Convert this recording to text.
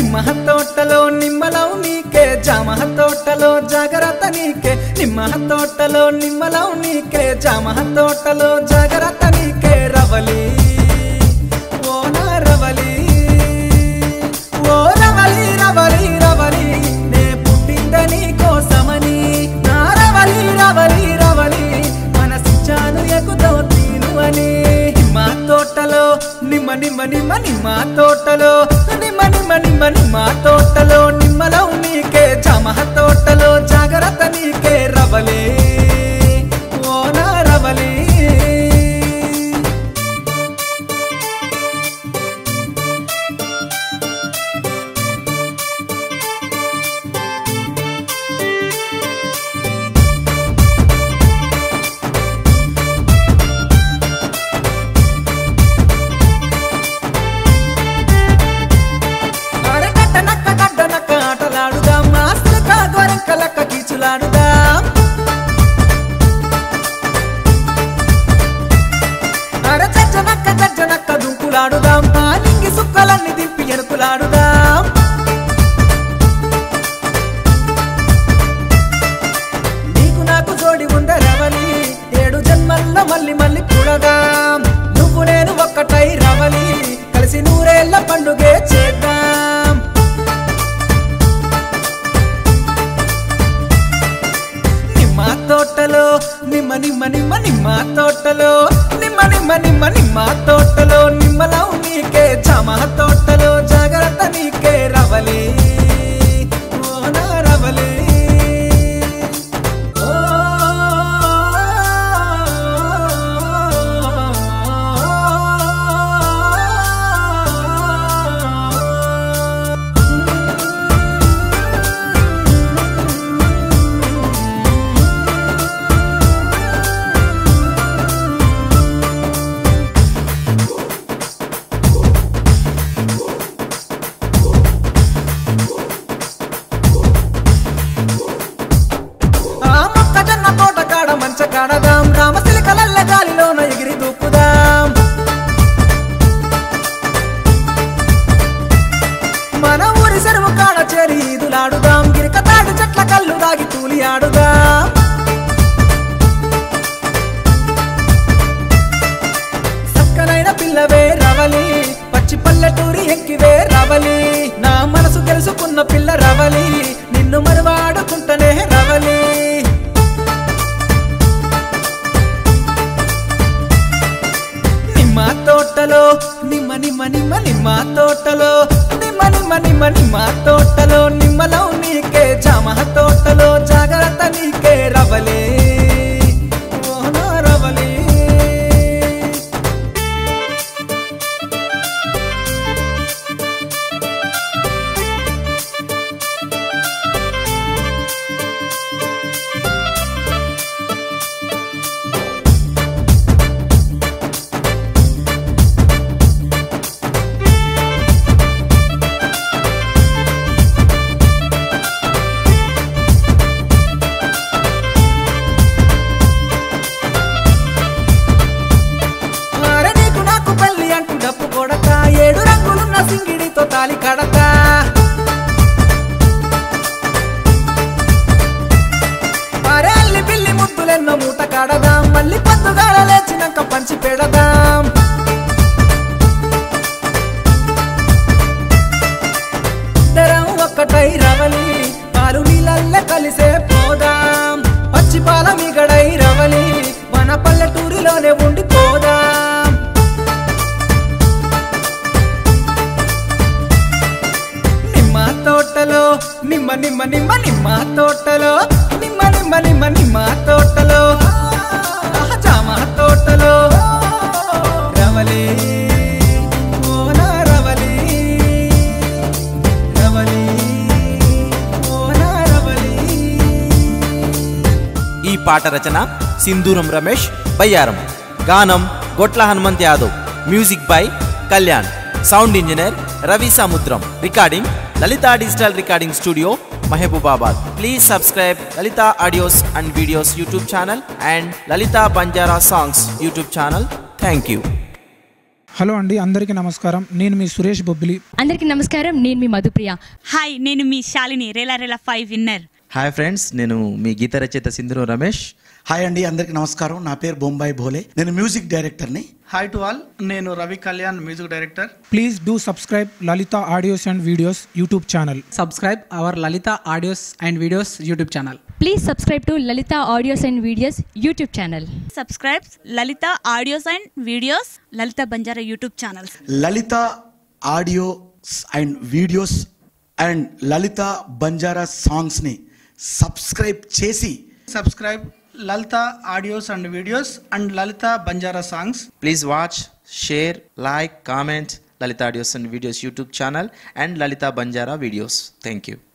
నిమ్మ తోటలో నిమ్మలవు నీకే జామ తోటలో జాగ్రత్త నీకే నిమ్మ తోటలో నిమ్మలవు నీకే జామ తోటలో జాగ్రత్త నీకే రవలి ఓ నా రవలి ఓ రవలి రవలి రవలి నే పుట్టింద నీ కోసమని నా రవలి రవలి రవలి మనసిచ్చాను ఎగుతో తీనువని నిమ్మ తోటలో నిమ్మ నిమ్మ నిమ్మ నిమ్మ తోటలో నిమ్మ నిమ్మ నిమ్మ నిమ్మ తోటలో నిమ్మలవు నీకే జామ తోటలో జాగ్రత్త నీకే రవలి ఓ నా రవలి ఆటలాడుదాం ఆస్తులు కాగొరంకలక్క కీచులాడుదాం అర జజ్జనక్క దుంకులాడుదాం పాలింగి సుక్కలన్నీ దింపి ఎనుకులాడుదాం నీకు నాకు జోడి ఉండ రవలి 7 జన్మల్లో మళ్ళీ మళ్ళీ కూడదాం నువ్వు నేను ఒక్కటై రవలి కలిసి 100 ఏళ్ల పండుగే చేద్దాం తోటలో నిమ్మ నిమ్మ నిమ్మ నిమ్మ తోటలో నిమ్మ నిమ్మ నిమ్మ నిమ్మ తోటలో నిమ్మలవు నీకే జామ తోటలో జాగ్రత్త నీకే రవలి ఓ నా రవలి మంచకాడదాం రామసిలికలల్ల గాలిలోన ఎగిరి దూకుదాం మన ఊరి చెరువు కాడ చేరి ఈదులాడుదాం గిరికతాడు చెట్ల కళ్ళు దాగి తూలి ఆడుదాం సక్కనైన పిల్లవే రవలి పచ్చి పల్లెటూరి ఎక్కివే రవలి నా మనసు తెలుసుకున్న పిల్ల రవలి నిన్ను మరువాడుకుంటనే రవలి నిమ్మ తోటలో నిమ్మ నిమ్మ నిమ్మ నిమ్మ తోటలో నిమ్మ నిమ్మ నిమ్మ నిమ్మ తోటలో నిమ్మలవు నీకే జామ తోటలో జాగ్రత్త నీకే రవలి ఓ నా రవలి సింగిడితో తాలి కడతా అరే అల్లి పిల్లి ముద్దులెన్నో మూట కడదాం మళ్ళీ పొద్దుగాల లేచినాక పంచి పెడదాం ఇద్దరం ఒక్కటై రవలి పాలు నీళ్ళల్లే కలిసే పోదాం పచ్చి పాల మిగడై రవలి మన పల్లెటూరిలోనే ఉండిపోదాం తోటలో నిమ్మ నిమ్మ నిమ్మ నిమ్మ తోటలో నిమ్మ నిమ్మ నిమ్మ నిమ్మ తోటలో జామ తోటలో రవలి ఓ నా రవలి రవలి ఓ నా రవలి. ఈ పాట రచన సింధూరం రమేష్ బయ్యారం, గానం Gotla Hanumanth Yadav, music by Kalyan, sound engineer Ravi Samudram, recording Lalita Digital Recording Studio, Mahbubabad. Please subscribe Lalita Audios and Videos YouTube channel and Lalita Banjara Songs YouTube channel. Thank you. Hello అండి, అందరికీ నమస్కారం. నేను మీ సురేష్ బొబ్బిలి. అందరికీ నమస్కారం, నేను మీ మధుప్రియ. హాయ్, నేను మీ Shalini, Rela Rela 5 winner. Hi friends, నేను మీ గీత రచయిత సింధూరం రమేష్. హాయ్ అండి, అందరికి నమస్కారం. నా పేరు బొంబాయి భోలే, నేను మ్యూజిక్ డైరెక్టర్ని. హాయ్ టు ఆల్, నేను Ravi Kalyan, music director. Please do subscribe Lalita audios and videos YouTube channel. Subscribe our Lalita Audios and Videos YouTube channel. Please subscribe to Lalita audios and videos YouTube channel. Subscribe Lalita audios and videos Lalita Banjara YouTube channels. Lalita audios and videos and Lalita Banjara సాంగ్స్ని subscribe చేసి subscribe Lalita audios and videos and Lalita Banjara songs. Please watch, share, like, comment Lalita audios and videos YouTube channel and Lalita Banjara videos. Thank you.